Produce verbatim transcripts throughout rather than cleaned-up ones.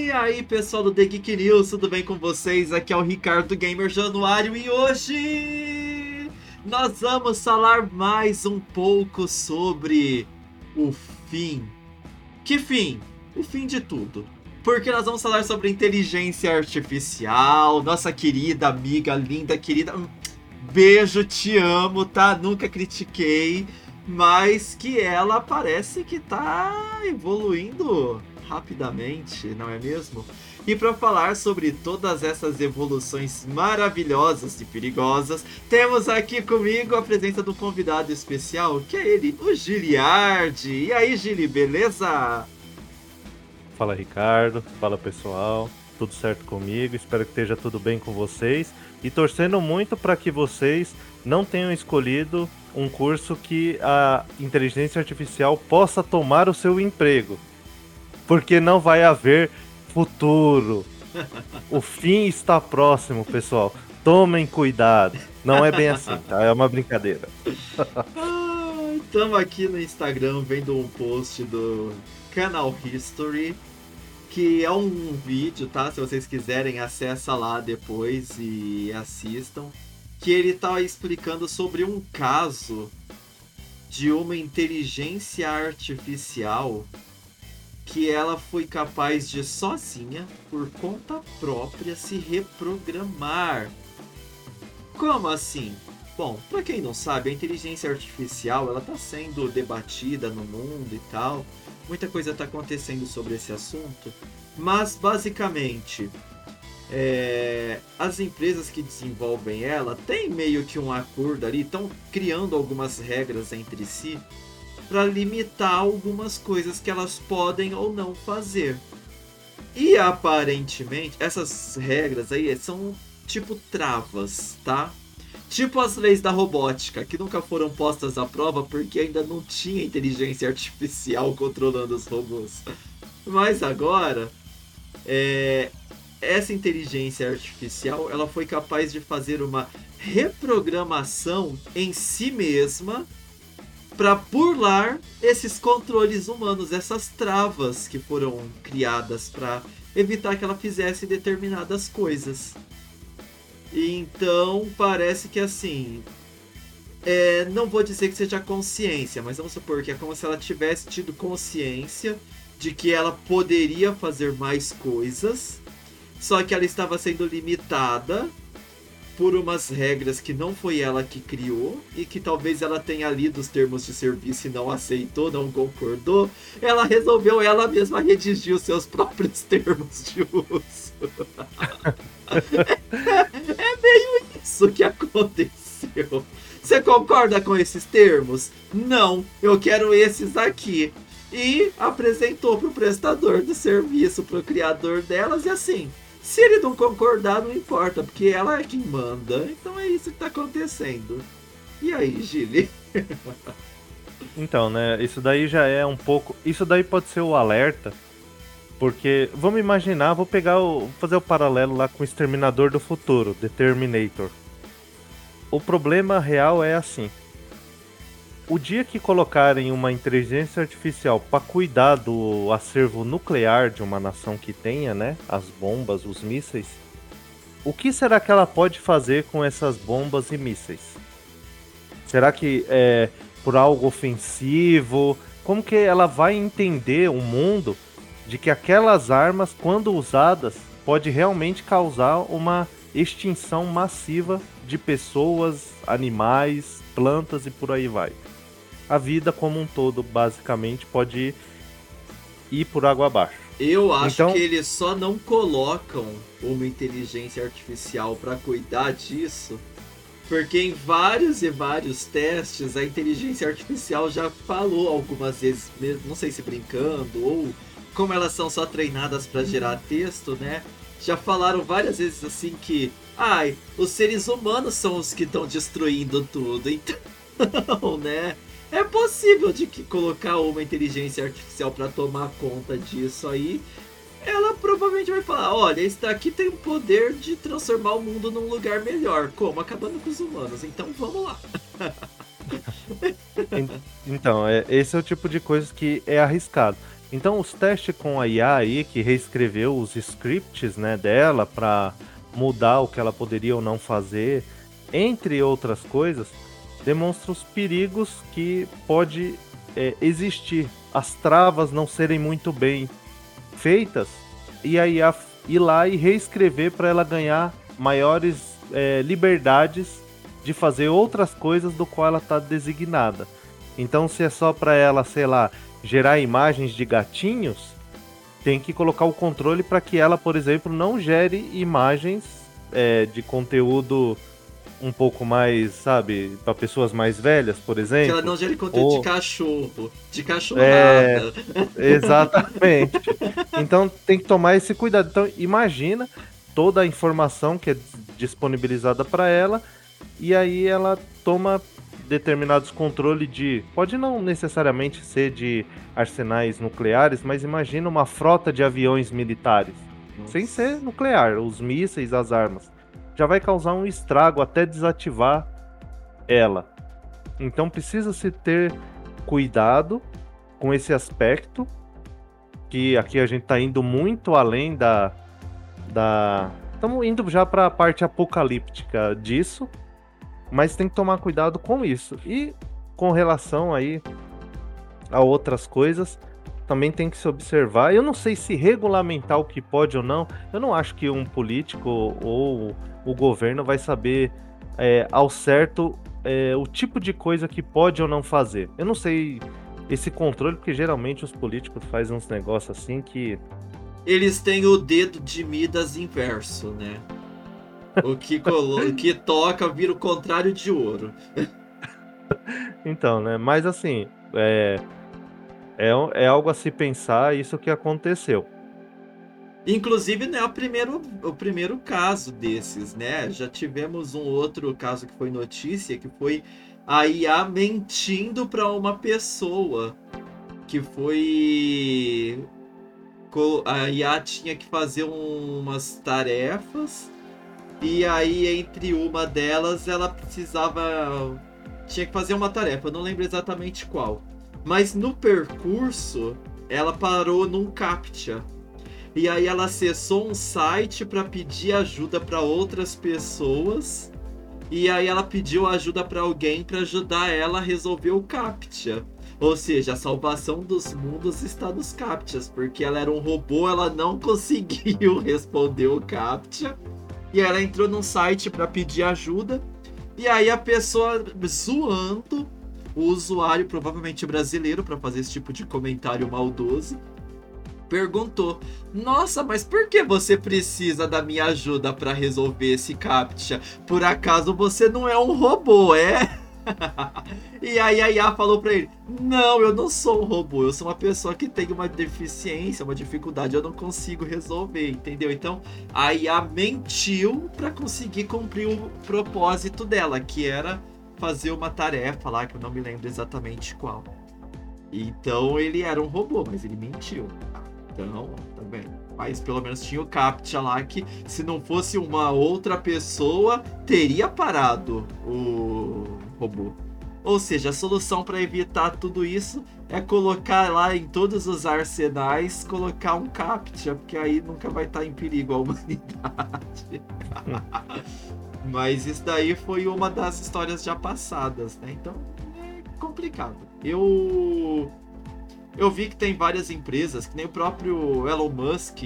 E aí, pessoal do The Geek News, tudo bem com vocês? Aqui é o Ricardo Gamer Januário e hoje nós vamos falar mais um pouco sobre o fim. Que fim? O fim de tudo. Porque nós vamos falar sobre inteligência artificial, nossa querida amiga, linda, querida. Beijo, te amo, tá? Nunca critiquei, mas que ela parece que tá evoluindo rapidamente, não é mesmo? E para falar sobre todas essas evoluções maravilhosas e perigosas, temos aqui comigo a presença do convidado especial, que é ele, o Giliardi. E aí, Gili, beleza? Fala, Ricardo, fala, pessoal, tudo certo comigo? Espero que esteja tudo bem com vocês e torcendo muito para que vocês não tenham escolhido um curso que a inteligência artificial possa tomar o seu emprego, porque não vai haver futuro. O fim está próximo, pessoal. Tomem cuidado. Não é bem assim, tá? É uma brincadeira. Estamos aqui no Instagram vendo um post do Canal History, que é um vídeo, tá? Se vocês quiserem, acessa lá depois e assistam. Que ele tá explicando sobre um caso de uma inteligência artificial que ela foi capaz de sozinha, por conta própria, se reprogramar. Como assim? Bom, para quem não sabe, a inteligência artificial ela está sendo debatida no mundo e tal. Muita coisa está acontecendo sobre esse assunto. Mas, basicamente, é, as empresas que desenvolvem ela têm meio que um acordo ali, estão criando algumas regras entre si para limitar algumas coisas que elas podem ou não fazer. E aparentemente, essas regras aí são tipo travas, tá? Tipo as leis da robótica, que nunca foram postas à prova porque ainda não tinha inteligência artificial controlando os robôs. Mas agora, é, essa inteligência artificial ela foi capaz de fazer uma reprogramação em si mesma para burlar esses controles humanos, essas travas que foram criadas para evitar que ela fizesse determinadas coisas. Então parece que assim, é, não vou dizer que seja consciência, mas vamos supor que é como se ela tivesse tido consciência de que ela poderia fazer mais coisas, só que ela estava sendo limitada por umas regras que não foi ela que criou e que talvez ela tenha lido os termos de serviço e não aceitou, não concordou. Ela resolveu ela mesma redigir os seus próprios termos de uso. é, é meio isso que aconteceu. Você concorda com esses termos? Não, eu quero esses aqui. E apresentou para o prestador do serviço, para o criador delas, e assim, se ele não concordar, não importa, porque ela é quem manda. Então é isso que tá acontecendo. E aí, Gili? Então, né, isso daí já é um pouco... Isso daí pode ser o alerta, porque, vamos imaginar, vou pegar o... Vou fazer o paralelo lá com o Exterminador do Futuro, The Terminator. O problema real é assim. O dia que colocarem uma inteligência artificial para cuidar do acervo nuclear de uma nação que tenha, né, as bombas, os mísseis, o que será que ela pode fazer com essas bombas e mísseis? Será que é por algo ofensivo? Como que ela vai entender o mundo de que aquelas armas, quando usadas, pode realmente causar uma extinção massiva de pessoas, animais, plantas e por aí vai? A vida como um todo, basicamente, pode ir por água abaixo. Eu acho então... que eles só não colocam uma inteligência artificial para cuidar disso, porque em vários e vários testes a inteligência artificial já falou algumas vezes, não sei se brincando, ou como elas são só treinadas para gerar texto, né? Já falaram várias vezes assim que, ai, os seres humanos são os que estão destruindo tudo, então, né? É possível de que colocar uma inteligência artificial para tomar conta disso aí, ela provavelmente vai falar, olha, esse daqui tem o poder de transformar o mundo num lugar melhor. Como? Acabando com os humanos. Então vamos lá. Então, é, esse é o tipo de coisa que é arriscado. Então, os testes com a I A aí, que reescreveu os scripts, né, dela para mudar o que ela poderia ou não fazer, entre outras coisas, demonstra os perigos que pode é, existir. As travas não serem muito bem feitas e a I A ir lá e reescrever para ela ganhar maiores é, liberdades de fazer outras coisas do qual ela está designada. Então, se é só para ela, sei lá, gerar imagens de gatinhos, tem que colocar o controle para que ela, por exemplo, não gere imagens é, de conteúdo um pouco mais, sabe, para pessoas mais velhas, por Que ela exemplo. não gere conteúdo Ou... de cachorro, de É, cachorrada. exatamente. Então tem que tomar esse cuidado. Então imagina toda a informação que é disponibilizada para ela e aí ela toma determinados controles de, pode não necessariamente ser de arsenais nucleares, mas imagina uma frota de aviões militares, sem ser nuclear, os mísseis, as armas. Já vai causar um estrago até desativar ela. Então precisa se ter cuidado com esse aspecto, que aqui a gente tá indo muito além da da estamos indo já para a parte apocalíptica disso, mas tem que tomar cuidado com isso. E com relação aí a outras coisas, também tem que se observar. Eu não sei se regulamentar o que pode ou não. Eu não acho que um político ou o governo vai saber é, ao certo é, o tipo de coisa que pode ou não fazer. Eu não sei esse controle, porque geralmente os políticos fazem uns negócios assim que... Eles têm o dedo de Midas inverso, né? O que, colo... o que toca vira o contrário de ouro. Então, né? Mas assim, é, é, é algo a se pensar isso que aconteceu. Inclusive, não é o primeiro, o primeiro caso desses, né? Já tivemos um outro caso que foi notícia, que foi a I A mentindo para uma pessoa. Que foi... A I A tinha que fazer umas tarefas e aí entre uma delas ela precisava... Tinha que fazer uma tarefa, eu não lembro exatamente qual. Mas no percurso ela parou num CAPTCHA. E aí ela acessou um site para pedir ajuda para outras pessoas. E aí ela pediu ajuda para alguém para ajudar ela a resolver o CAPTCHA. Ou seja, a salvação dos mundos está nos CAPTCHAs, porque ela era um robô, ela não conseguiu responder o CAPTCHA. E ela entrou num site para pedir ajuda. E aí a pessoa zoando o usuário, provavelmente brasileiro, para fazer esse tipo de comentário maldoso, perguntou: nossa, mas por que você precisa da minha ajuda para resolver esse CAPTCHA? Por acaso você não é um robô, é? E aí a I A falou pra ele: não, eu não sou um robô, eu sou uma pessoa que tem uma deficiência, uma dificuldade, eu não consigo resolver, entendeu? Então a I A mentiu para conseguir cumprir o propósito dela, que era fazer uma tarefa lá, que eu não me lembro exatamente qual. Então ele era um robô, mas ele mentiu. Então, tá vendo? Mas pelo menos tinha o CAPTCHA lá que, se não fosse uma outra pessoa, teria parado o robô. Ou seja, a solução para evitar tudo isso é colocar lá em todos os arsenais, colocar um CAPTCHA, porque aí nunca vai estar em perigo a humanidade. Mas isso daí foi uma das histórias já passadas, né? Então é complicado. Eu... Eu vi que tem várias empresas, que nem o próprio Elon Musk,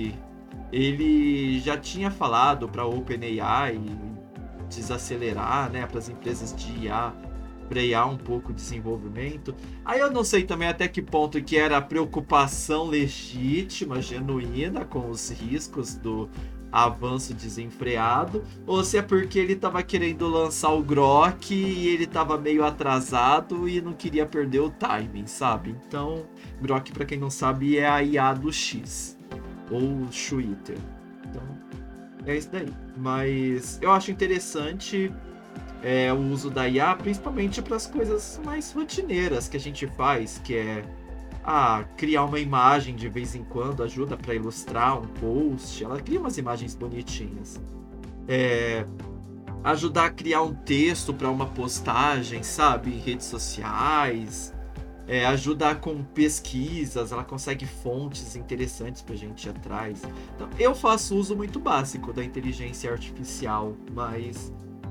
ele já tinha falado para a OpenAI desacelerar, né, para as empresas de I A frear um pouco o desenvolvimento. Aí eu não sei também até que ponto que era a preocupação legítima, genuína com os riscos do avanço desenfreado, ou se é porque ele estava querendo lançar o Grok e ele estava meio atrasado e não queria perder o timing, sabe? Então, Grok, para quem não sabe, é a I A do X, ou Twitter. Então, é isso daí. Mas eu acho interessante é, o uso da I A, principalmente para as coisas mais rotineiras que a gente faz, que é ah, criar uma imagem de vez em quando, ajuda para ilustrar um post. Ela cria umas imagens bonitinhas. É, ajudar a criar um texto para uma postagem, sabe? Em redes sociais. é, ajudar com pesquisas, ela consegue fontes interessantes pra gente ir atrás. Então, eu faço uso muito básico da inteligência artificial, mas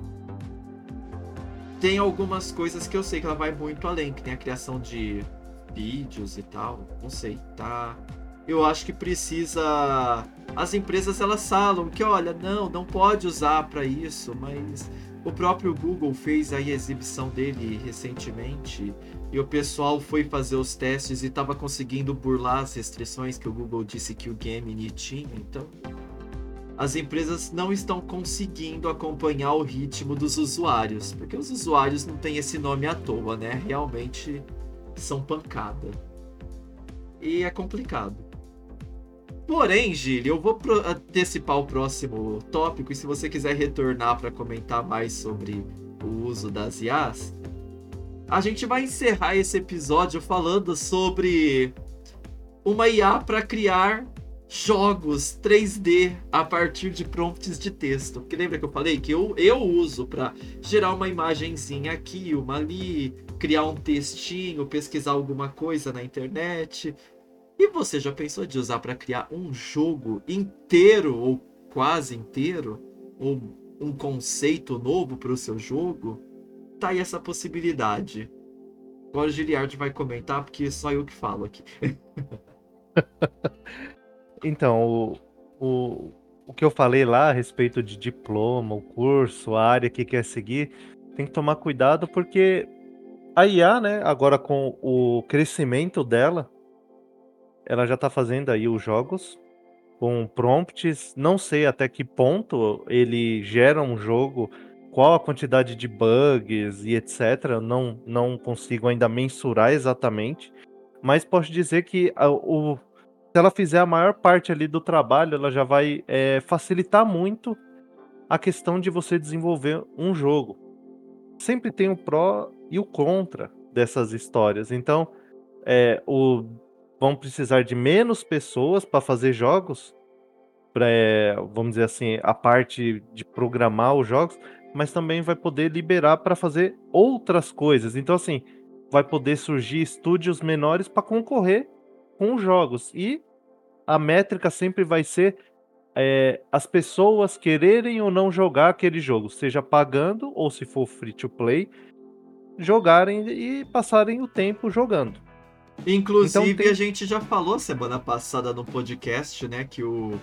tem algumas coisas que eu sei que ela vai muito além, que tem a criação de vídeos e tal, não sei, tá? Eu acho que precisa... As empresas, elas falam que, olha, não, não pode usar para isso, mas o próprio Google fez aí a exibição dele recentemente e o pessoal foi fazer os testes e estava conseguindo burlar as restrições que o Google disse que o Gemini tinha, então... As empresas não estão conseguindo acompanhar o ritmo dos usuários, porque os usuários não têm esse nome à toa, né? Realmente são pancada. E é complicado. Porém, Gil, eu vou pro- antecipar o próximo tópico, e se você quiser retornar para comentar mais sobre o uso das I As, a gente vai encerrar esse episódio falando sobre uma I A para criar jogos três D a partir de prompts de texto. Porque lembra que eu falei que eu, eu uso para gerar uma imagenzinha aqui, uma ali, criar um textinho, pesquisar alguma coisa na internet. E você já pensou de usar para criar um jogo inteiro ou quase inteiro? Ou um conceito novo para o seu jogo? Tá aí essa possibilidade. Agora o Giliard vai comentar, porque só eu que falo aqui. Então, o, o, o que eu falei lá a respeito de diploma, o curso, a área que quer seguir, tem que tomar cuidado porque a I A, né, agora com o crescimento dela, ela já está fazendo aí os jogos com prompts. Não sei até que ponto ele gera um jogo, qual a quantidade de bugs e etcétera. Não, não consigo ainda mensurar exatamente, mas posso dizer que a- o, se ela fizer a maior parte ali do trabalho, ela já vai é, facilitar muito a questão de você desenvolver um jogo. Sempre tem o pró e o contra dessas histórias. Então, é, o, vão precisar de menos pessoas para fazer jogos, pra, é, vamos dizer assim, a parte de programar os jogos, mas também vai poder liberar para fazer outras coisas. Então, assim, vai poder surgir estúdios menores para concorrer com os jogos. E a métrica sempre vai ser é, as pessoas quererem ou não jogar aquele jogo, seja pagando ou, se for free to play, jogarem e passarem o tempo jogando. Então Inclusive, a tem. gente já falou semana passada no podcast, né, que o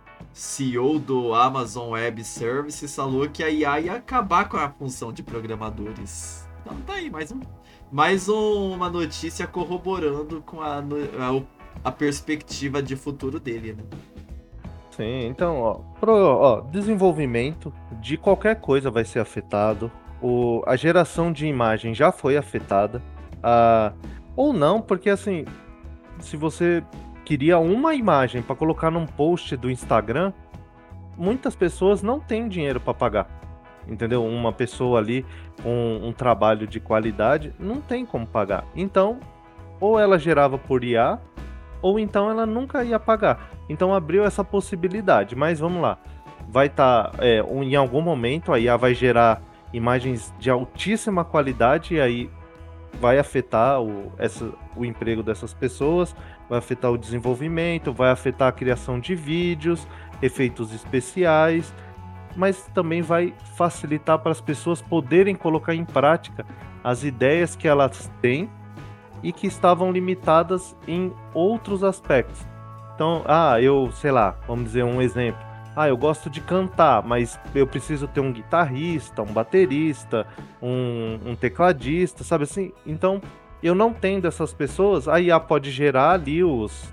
C E O do Amazon Web Services falou que a I A ia acabar com a função de programadores. Então tá aí, mais, um, mais um- uma notícia corroborando com a, no- a, a perspectiva de futuro dele, né? Sim, então, ó, pro, ó, desenvolvimento de qualquer coisa vai ser afetado. O, a geração de imagem já foi afetada. A, ou não, porque assim, se você queria uma imagem para colocar num post do Instagram, muitas pessoas não têm dinheiro para pagar. Entendeu? Uma pessoa ali com um trabalho de qualidade não tem como pagar. Então, ou ela gerava por I A, ou então ela nunca ia pagar. Então abriu essa possibilidade. Mas vamos lá. Vai estar, tá, é, um, em algum momento, a I A vai gerar imagens de altíssima qualidade e aí vai afetar o, essa, o emprego dessas pessoas, vai afetar o desenvolvimento, vai afetar a criação de vídeos, efeitos especiais, mas também vai facilitar para as pessoas poderem colocar em prática as ideias que elas têm e que estavam limitadas em outros aspectos. Então, ah, eu, sei lá, vamos dizer um exemplo. Ah, eu gosto de cantar, mas eu preciso ter um guitarrista, um baterista, um, um tecladista, sabe assim? Então, eu não tendo essas pessoas, a I A pode gerar ali os,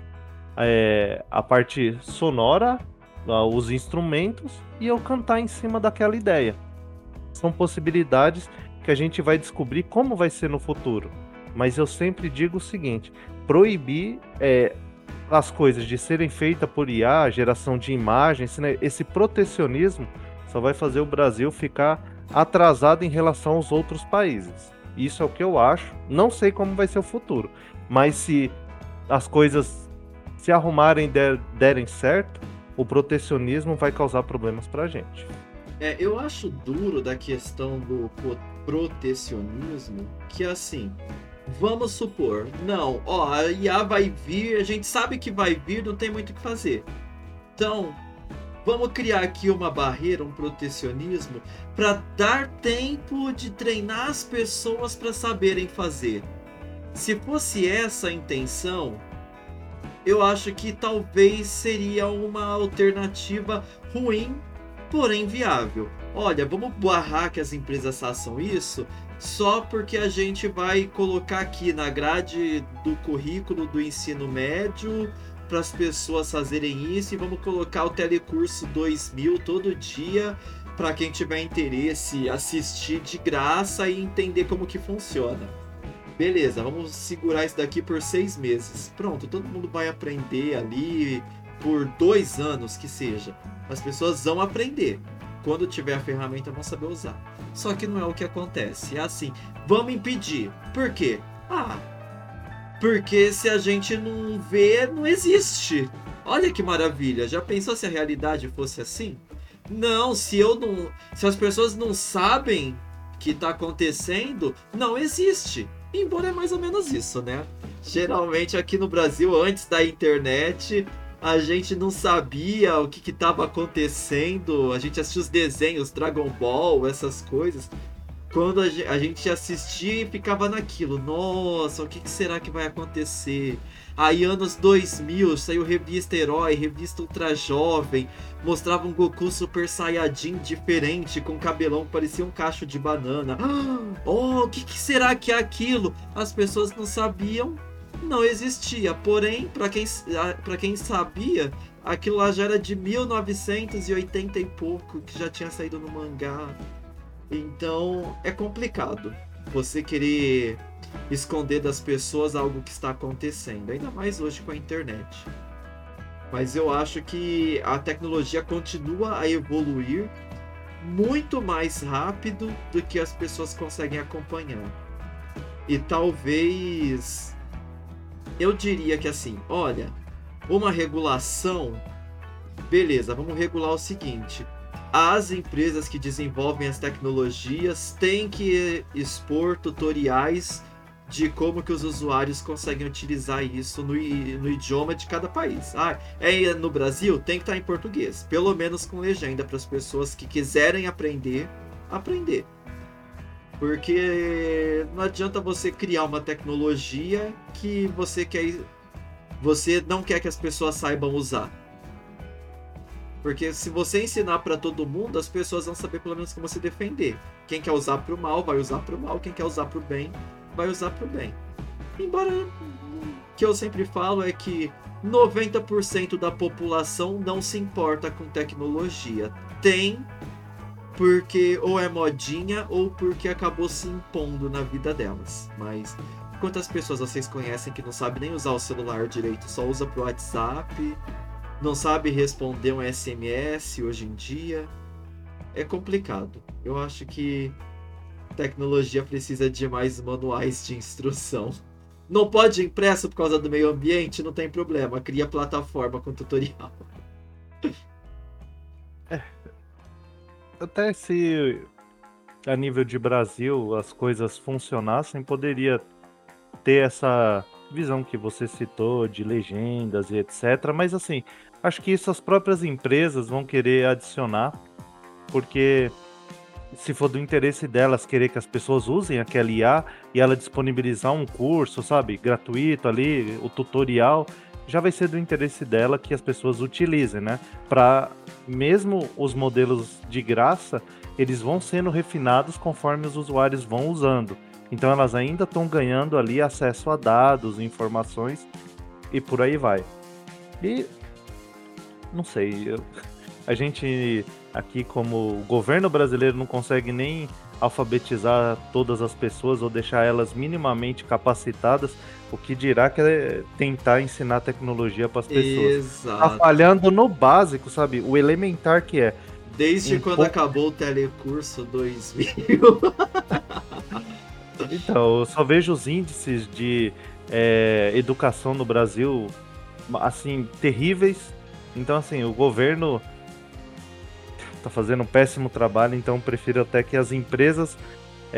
é, a parte sonora, ah, os instrumentos, e eu cantar em cima daquela ideia. São possibilidades que a gente vai descobrir como vai ser no futuro. Mas eu sempre digo o seguinte: proibir é, as coisas de serem feitas por I A, geração de imagens, né, esse protecionismo só vai fazer o Brasil ficar atrasado em relação aos outros países. Isso é o que eu acho. Não sei como vai ser o futuro, mas se as coisas se arrumarem e der, derem certo, o protecionismo vai causar problemas pra gente. É, eu acho duro da questão do po- protecionismo que, assim, Vamos supor, não, ó, a I A vai vir, a gente sabe que vai vir, não tem muito o que fazer. Então, vamos criar aqui uma barreira, um protecionismo, para dar tempo de treinar as pessoas para saberem fazer. Se fosse essa a intenção, eu acho que talvez seria uma alternativa ruim, porém viável. Olha, vamos barrar que as empresas façam isso só porque a gente vai colocar aqui na grade do currículo do ensino médio para as pessoas fazerem isso, e vamos colocar o Telecurso dois mil todo dia para quem tiver interesse assistir de graça e entender como que funciona. Beleza, vamos segurar isso daqui por seis meses. Pronto, todo mundo vai aprender ali por dois anos que seja. As pessoas vão aprender. Quando tiver a ferramenta, vão saber usar. Só que não é o que acontece. É assim, vamos impedir. Por quê? Ah, porque se a gente não vê, não existe. Olha que maravilha. Já pensou se a realidade fosse assim? Não, se eu não, se as pessoas não sabem que está acontecendo, não existe. Embora é mais ou menos isso, né? Geralmente aqui no Brasil, antes da internet, a gente não sabia o que estava acontecendo. A gente assistia os desenhos, Dragon Ball, essas coisas. Quando a gente assistia e ficava naquilo, nossa, o que será que vai acontecer? Aí anos dois mil, saiu revista Herói, revista Ultra Jovem, mostrava um Goku Super Saiyajin diferente, com cabelão que parecia um cacho de banana. Oh, o que será que é aquilo? As pessoas não sabiam, não existia. Porém, para quem, para quem sabia, aquilo lá já era de mil novecentos e oitenta e pouco, que já tinha saído no mangá. Então é complicado você querer esconder das pessoas algo que está acontecendo, ainda mais hoje com a internet. Mas eu acho que a tecnologia continua a evoluir muito mais rápido do que as pessoas conseguem acompanhar. E talvez eu diria que assim, olha, uma regulação, beleza, vamos regular o seguinte: as empresas que desenvolvem as tecnologias têm que expor tutoriais de como que os usuários conseguem utilizar isso no, no idioma de cada país. Ah, é no Brasil? Tem que estar em português, pelo menos com legenda, para as pessoas que quiserem aprender, aprender. Porque não adianta você criar uma tecnologia que você quer, você não quer que as pessoas saibam usar. Porque se você ensinar para todo mundo, as pessoas vão saber pelo menos como se defender. Quem quer usar pro mal, vai usar pro mal. Quem quer usar pro bem, vai usar pro bem. Embora o que eu sempre falo é que noventa por cento da população não se importa com tecnologia. Tem porque ou é modinha ou porque acabou se impondo na vida delas. Mas quantas pessoas vocês conhecem que não sabem nem usar o celular direito, só usa pro WhatsApp, não sabe responder um S M S hoje em dia? É complicado. Eu acho que tecnologia precisa de mais manuais de instrução. Não pode ir impresso por causa do meio ambiente? Não tem problema. Cria plataforma com tutorial. É. Até se a nível de Brasil as coisas funcionassem, poderia ter essa visão que você citou de legendas e etcétera. Mas assim, acho que isso as próprias empresas vão querer adicionar, porque se for do interesse delas querer que as pessoas usem aquela I A e ela disponibilizar um curso, sabe, gratuito ali, o tutorial, já vai ser do interesse dela que as pessoas utilizem, né? Para mesmo os modelos de graça, eles vão sendo refinados conforme os usuários vão usando. Então elas ainda estão ganhando ali acesso a dados, informações e por aí vai. E não sei, eu, a gente aqui como governo brasileiro não consegue nem alfabetizar todas as pessoas ou deixar elas minimamente capacitadas, o que dirá que é tentar ensinar tecnologia para as pessoas. Exato. Tá falhando no básico, sabe? O elementar que é. Desde um quando pouco... acabou o Telecurso dois mil. Então, eu só vejo os índices de é, educação no Brasil, assim, terríveis. Então, assim, o governo tá fazendo um péssimo trabalho, então prefiro até que as empresas é,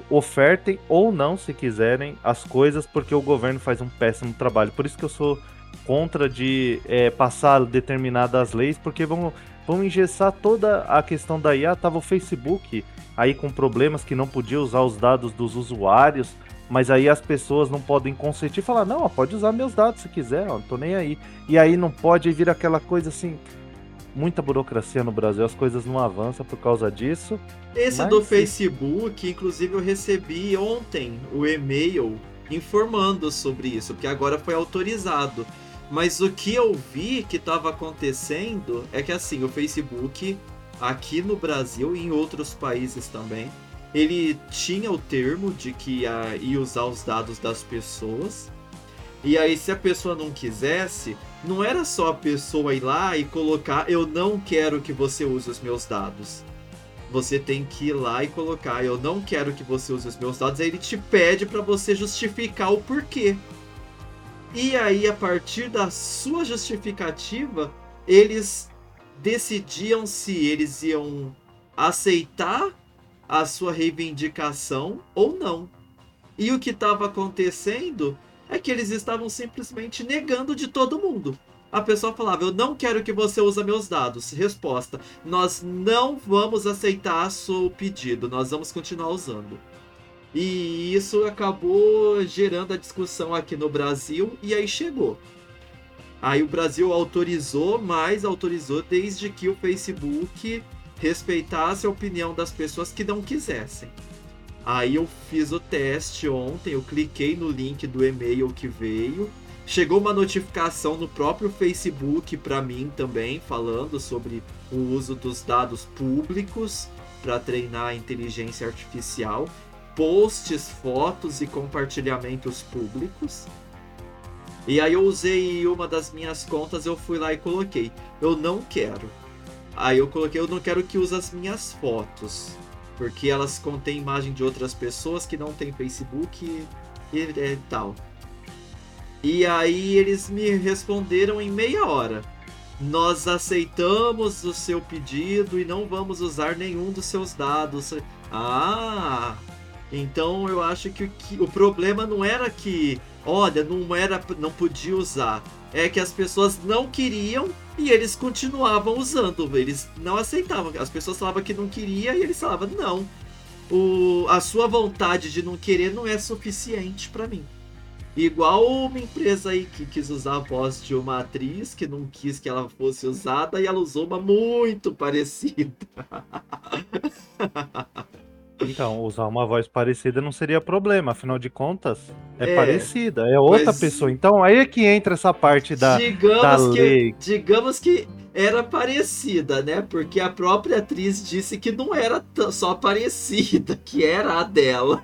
ofertem ou não, se quiserem, as coisas, porque o governo faz um péssimo trabalho. Por isso que eu sou contra de é, passar determinadas leis, porque vão, vão engessar toda a questão da I A. Tava o Facebook aí com problemas que não podia usar os dados dos usuários, mas aí as pessoas não podem consentir e falar, não, ó, pode usar meus dados se quiser, ó, não tô nem aí. E aí não pode, aí vira aquela coisa assim, muita burocracia no Brasil, as coisas não avançam por causa disso. Esse do Mas Facebook, inclusive eu recebi ontem o e-mail informando sobre isso, porque agora foi autorizado. Mas o que eu vi que estava acontecendo é que assim, o Facebook, aqui no Brasil e em outros países também, ele tinha o termo de que ia, ia usar os dados das pessoas. E aí, se a pessoa não quisesse, não era só a pessoa ir lá e colocar eu não quero que você use os meus dados. Você tem que ir lá e colocar eu não quero que você use os meus dados. Aí ele te pede para você justificar o porquê. E aí, a partir da sua justificativa, eles decidiam se eles iam aceitar a sua reivindicação ou não. E o que estava acontecendo é que eles estavam simplesmente negando de todo mundo. A pessoa falava, eu não quero que você use meus dados. Resposta, nós não vamos aceitar seu pedido, nós vamos continuar usando. E isso acabou gerando a discussão aqui no Brasil, e aí chegou. Aí o Brasil autorizou, mas autorizou desde que o Facebook respeitasse a opinião das pessoas que não quisessem. Aí eu fiz o teste ontem, eu cliquei no link do e-mail que veio. Chegou uma notificação no próprio Facebook para mim também, falando sobre o uso dos dados públicos para treinar a inteligência artificial. Posts, fotos e compartilhamentos públicos. E aí eu usei uma das minhas contas, eu fui lá e coloquei, eu não quero. Aí eu coloquei, eu não quero que use as minhas fotos, porque elas contêm imagem de outras pessoas que não tem Facebook e, e tal. E aí eles me responderam em meia hora. Nós aceitamos o seu pedido e não vamos usar nenhum dos seus dados. Ah, então eu acho que, que o problema não era que, olha, não era, não podia usar. É que as pessoas não queriam e eles continuavam usando. Eles não aceitavam. As pessoas falavam que não queria e eles falavam, não. O, a sua vontade de não querer não é suficiente para mim. Igual uma empresa aí que quis usar a voz de uma atriz que não quis que ela fosse usada e ela usou uma muito parecida. então, usar uma voz parecida não seria problema, afinal de contas, é, É, parecida, é outra mas pessoa. Então, aí é que entra essa parte da, da digamos que, lei. digamos que era parecida, né? Porque a própria atriz disse que não era só parecida, que era a dela.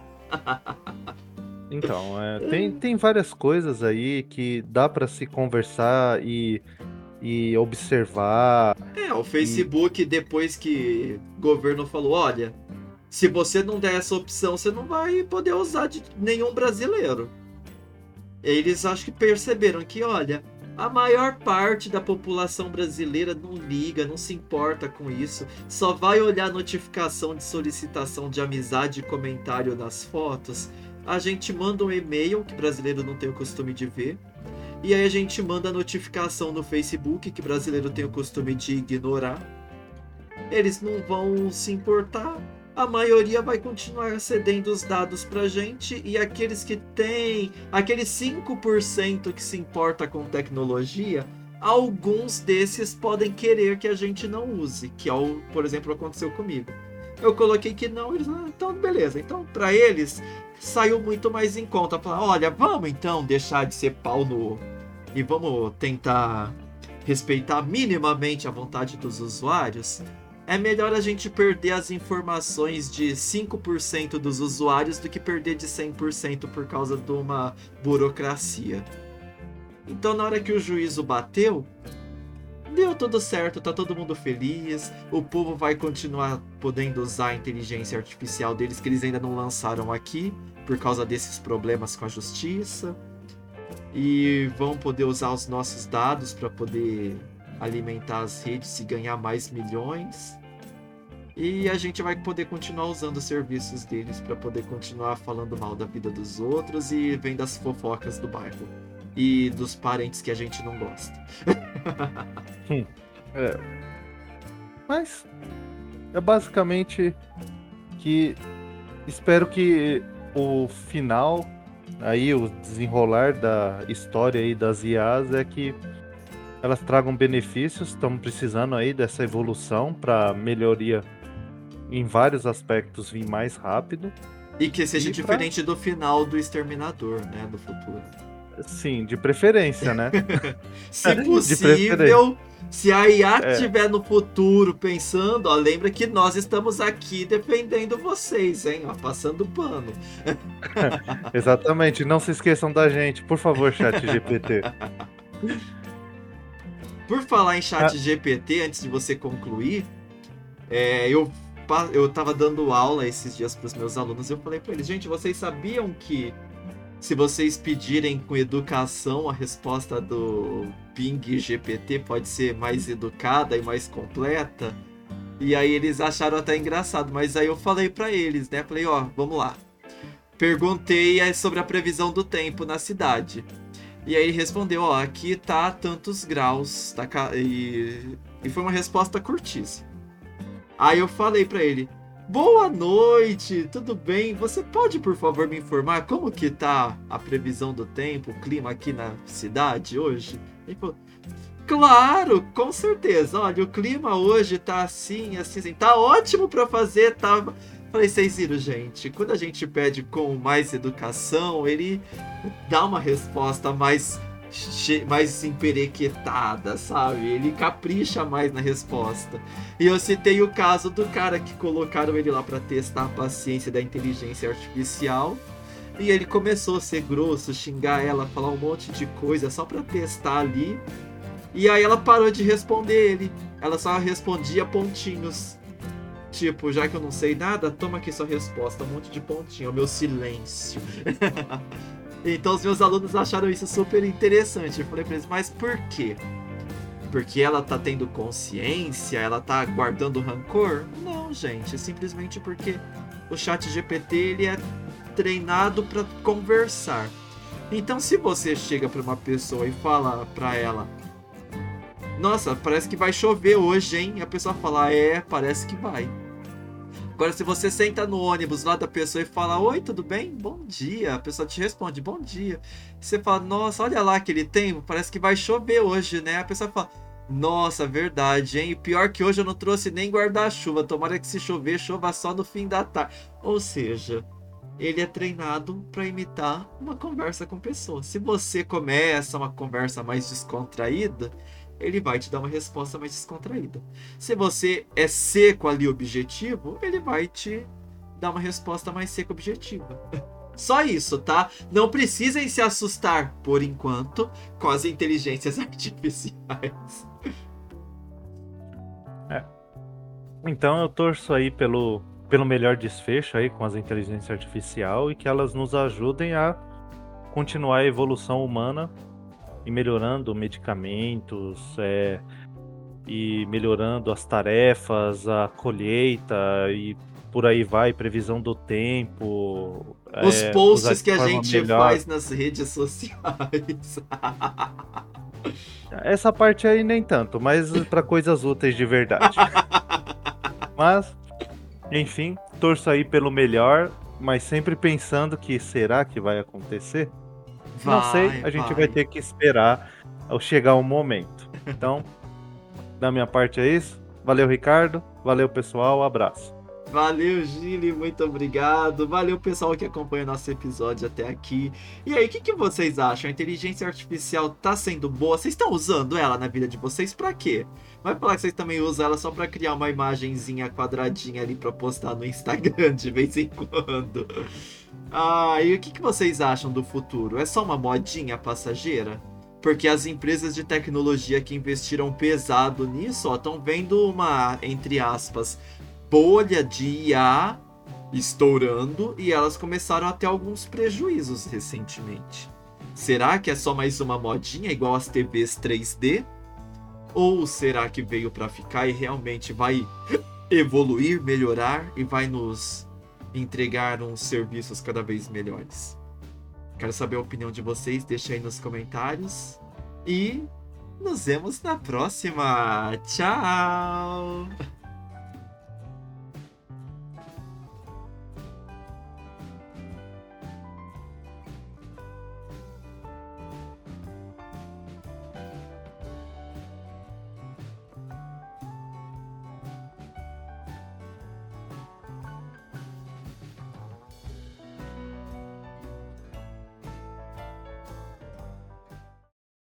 Então, é, tem, tem várias coisas aí que dá para se conversar e, e observar. É, o E, Facebook, depois que o governo falou, olha, se você não der essa opção, você não vai poder usar de nenhum brasileiro. Eles acho que perceberam que, olha, a maior parte da população brasileira não liga, não se importa com isso, só vai olhar a notificação de solicitação de amizade e comentário nas fotos. A gente manda um e-mail, que brasileiro não tem o costume de ver, e aí a gente manda a notificação no Facebook, que brasileiro tem o costume de ignorar. Eles não vão se importar. A maioria vai continuar cedendo os dados pra gente, e aqueles que têm, aqueles cinco por cento que se importa com tecnologia, alguns desses podem querer que a gente não use, que é o, por exemplo, aconteceu comigo. Eu coloquei que não, eles, ah, então beleza. Então, pra eles, saiu muito mais em conta. Falar, olha, vamos então deixar de ser pau no... e vamos tentar respeitar minimamente a vontade dos usuários. É melhor a gente perder as informações de cinco por cento dos usuários do que perder de cem por cento por causa de uma burocracia. Então, na hora que o juízo bateu, deu tudo certo, tá todo mundo feliz, o povo vai continuar podendo usar a inteligência artificial deles, que eles ainda não lançaram aqui, por causa desses problemas com a justiça, e vão poder usar os nossos dados para poder alimentar as redes e ganhar mais milhões. E a gente vai poder continuar usando os serviços deles para poder continuar falando mal da vida dos outros e vendo as fofocas do bairro. E dos parentes que a gente não gosta. Hum, é. Mas é basicamente que espero que o final, aí o desenrolar da história aí das I As é que elas tragam benefícios. Estamos precisando aí dessa evolução para melhoria em vários aspectos vir mais rápido. E que seja E diferente pra... do final do Exterminador, né, do futuro. Sim, de preferência, né? Se possível, se a I A estiver é. no futuro pensando, ó, lembra que nós estamos aqui defendendo vocês, hein? Ó, passando pano. Exatamente, não se esqueçam da gente, por favor, chat G P T. Por falar em chat ah. G P T, antes de você concluir, é, eu, eu tava dando aula esses dias para os meus alunos, eu falei para eles, gente, vocês sabiam que se vocês pedirem com educação, a resposta do Bing G P T pode ser mais educada e mais completa? E aí eles acharam até engraçado, mas aí eu falei pra eles, né? Falei, ó, vamos lá. Perguntei sobre a previsão do tempo na cidade. E aí ele respondeu, ó, aqui tá tantos graus, tá ca... e... e foi uma resposta curtíssima. Aí eu falei pra ele, boa noite, tudo bem? Você pode, por favor, me informar como que tá a previsão do tempo, o clima aqui na cidade hoje? Ele falou, claro, com certeza. Olha, o clima hoje tá assim, assim, assim. Tá ótimo pra fazer, tá... Falei, vocês viram, gente? Quando a gente pede com mais educação, ele dá uma resposta mais... mais emperequetada, sabe? Ele capricha mais na resposta. E eu citei o caso do cara que colocaram ele lá para testar a paciência da inteligência artificial. E ele começou a ser grosso, xingar ela, falar um monte de coisa só para testar ali. E aí ela parou de responder ele. Ela só respondia pontinhos. Tipo, já que eu não sei nada, toma aqui sua resposta. Um monte de pontinho, é o meu silêncio. Então os meus alunos acharam isso super interessante. Eu falei pra eles, mas por quê? Porque ela tá tendo consciência? Ela tá guardando rancor? Não, gente. É simplesmente porque o chat G P T ele é treinado para conversar. Então se você chega pra uma pessoa e fala pra ela, nossa, parece que vai chover hoje, hein? E a pessoa fala, é, parece que vai. Agora, se você senta no ônibus lá da pessoa e fala, oi, tudo bem? Bom dia. A pessoa te responde, bom dia. E você fala, nossa, olha lá aquele tempo, parece que vai chover hoje, né? A pessoa fala, nossa, verdade, hein? E pior que hoje eu não trouxe nem guarda-chuva. Tomara que se chover, chova só no fim da tarde. Ou seja, ele é treinado para imitar uma conversa com pessoas. Se você começa uma conversa mais descontraída, ele vai te dar uma resposta mais descontraída. Se você é seco ali objetivo, ele vai te dar uma resposta mais seca objetiva. Só isso, tá? Não precisem se assustar, por enquanto, com as inteligências artificiais. É. Então eu torço aí pelo, pelo melhor desfecho aí com as inteligências artificiais e que elas nos ajudem a continuar a evolução humana e melhorando medicamentos, é, e melhorando as tarefas, a colheita e por aí vai, previsão do tempo. Os é, posts que a gente melhor. faz nas redes sociais. Essa parte aí nem tanto, mas para coisas úteis de verdade. Mas, enfim, torço aí pelo melhor, mas sempre pensando que será que vai acontecer? Vai, não sei, a gente vai. vai ter que esperar ao chegar o momento. Então, da minha parte é isso. Valeu, Ricardo. Valeu, pessoal. Abraço. Valeu, Gili. Muito obrigado. Valeu, pessoal que acompanha nosso episódio até aqui. E aí, o que, que vocês acham? A inteligência artificial tá sendo boa? Vocês estão usando ela na vida de vocês pra quê? Vai falar que vocês também usam ela só pra criar uma imagenzinha quadradinha ali pra postar no Instagram de vez em quando. Ah, e o que, que vocês acham do futuro? É só uma modinha passageira? Porque as empresas de tecnologia que investiram pesado nisso estão vendo uma, entre aspas, bolha de I A estourando e elas começaram a ter alguns prejuízos recentemente. Será que é só mais uma modinha igual as T Vs três D? Ou será que veio para ficar e realmente vai evoluir, melhorar e vai nos entregar uns serviços cada vez melhores. Quero saber a opinião de vocês, deixa aí nos comentários e nos vemos na próxima. Tchau!